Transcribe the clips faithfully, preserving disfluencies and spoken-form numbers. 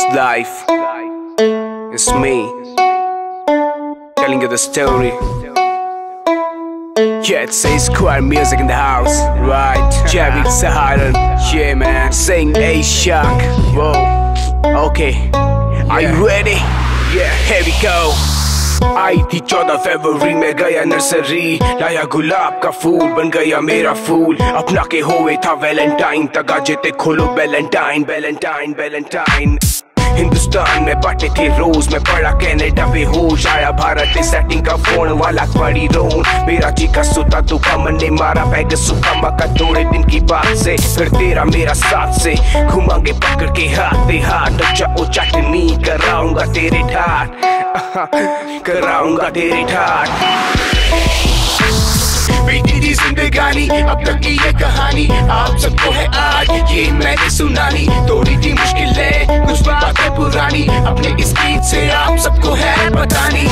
life. It's me telling you the story. Yeah, it's A Square Music in the house, right? Javid Saharan, yeah man, saying A Shock. Whoa, okay, are you ready? Yeah, here we go. आई थी चौदह फरवरी में गया nursery, लाया गुलाब का फूल बन गया मेरा फूल। अपना के हुए था वैलेंटाइन, तगा जेते खोलो वैलेंटाइन वैलेंटाइन वैलेंटाइन। हिंदुस्तान में बाटे थे रोज, मैं पढ़ा कनाडा बेहोश, आया भारत में सेटिंग का फोन वाला पड़ी रोन। मेरा जी का सुता तो मन ने मारा बैग सुखा मका थोड़े दिन की बात से, फिर तेरा मेरा साथ से घुमांगे पकड़ के हाथ हाथ। अच्छा ओ चटनी कराऊंगा तेरे ठाट, कराऊंगा तेरे ठाट। बीती थी जिंदगानी अब तक की ये कहानी, आप सबको है आज ये मैंने सुनानी। थोड़ी थी मुश्किलें कुछ बातें पुरानी, अपने इस गीत से आप सबको है बतानी।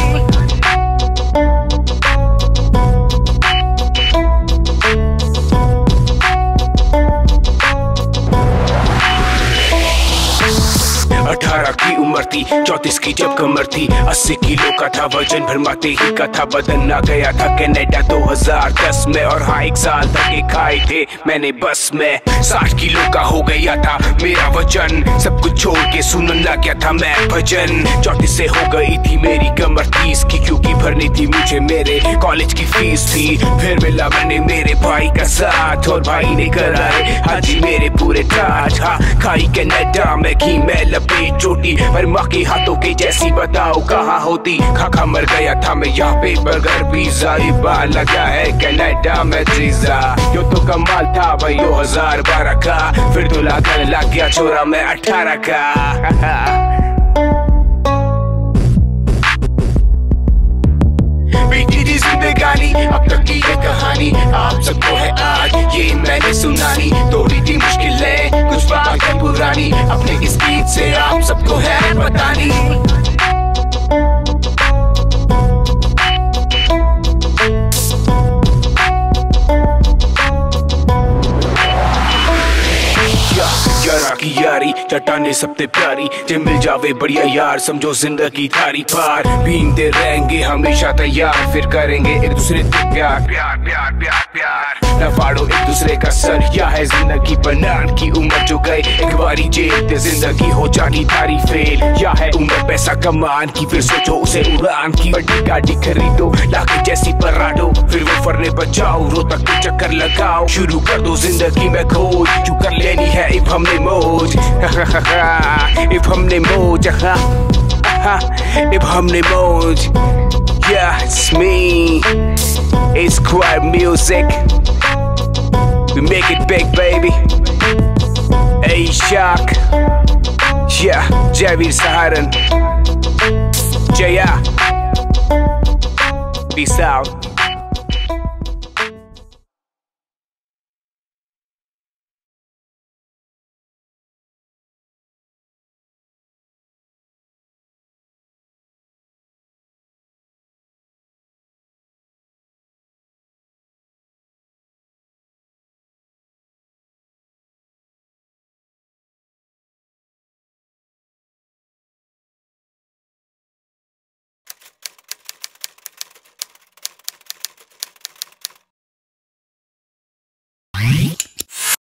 अठारह की उम्र थी, चौतीस की जब कमर थी, अस्सी किलो का था वजन, भरमाते ही का था बदन। आ गया था कनाडा दो हज़ार दस में, और हाँ एक साल तक के खाए थे मैंने बस में। साठ किलो का हो गया था मेरा वजन, सब कुछ छोड़ के सुनने लग गया था मैं भजन। चौतीस से हो गई थी मेरी कमर तीस की, क्योंकि भरनी थी मुझे मेरे कॉलेज की फीस थी। फिर मिला मैंने मेरे भाई का साथ, और भाई ने कराए हाजी मेरे पूरे ताज। हाँ खाई कनाडा में घी में लपेट चोटी, पर माँ के हाथों के जैसी बताओ कहाँ होती। खा खा मर गया था मैं यहाँ पे बर्गर पिज़्ज़ा, बार लगा है कनाडा में जीजा। यो तो कमाल था भाई दो हज़ार बारह का, फिर तो लगा लग गया छोरा मैं अठारह का। बीती थी जिंदगानी अब तक की ये कहानी, आप सबको है आज ये मैंने सुनानी। थोड़ी थी मुश्किलें कुछ बातें पुरानी, अपने इस गीत से आप सबको है बतानी। यारा की यारी चट्टाने सबसे प्यारी, जे मिल जावे बढ़िया यार समझो जिंदगी थारी पार। भीगते रहेंगे हमेशा तैयार, फिर करेंगे एक दूसरे से प्यार प्यार प्यार प्यार प्यार। न फाड़ो एक दूसरे का सर, या है जिंदगी बनान की उम्र जो गए एक बारी जेल, जिंदगी हो जानी थारी फेल। या है उम्र पैसा कमान की, फिर सोचो उसे उड़ान की। बड़ी गाड़ी खरीदो लाके जैसी पराडो, फिर वो फरने बचाओ रो तक के चक्कर लगाओ। शुरू कर दो जिंदगी में खोज, क्यों कर लेनी है इफ हमने मौज। इफ हमने मौज, इफ हमने मौज। Yeah, it's me, A Square Music. We make it big, baby. A Shock. Yeah, Javid Saharan. Jaya. Peace out.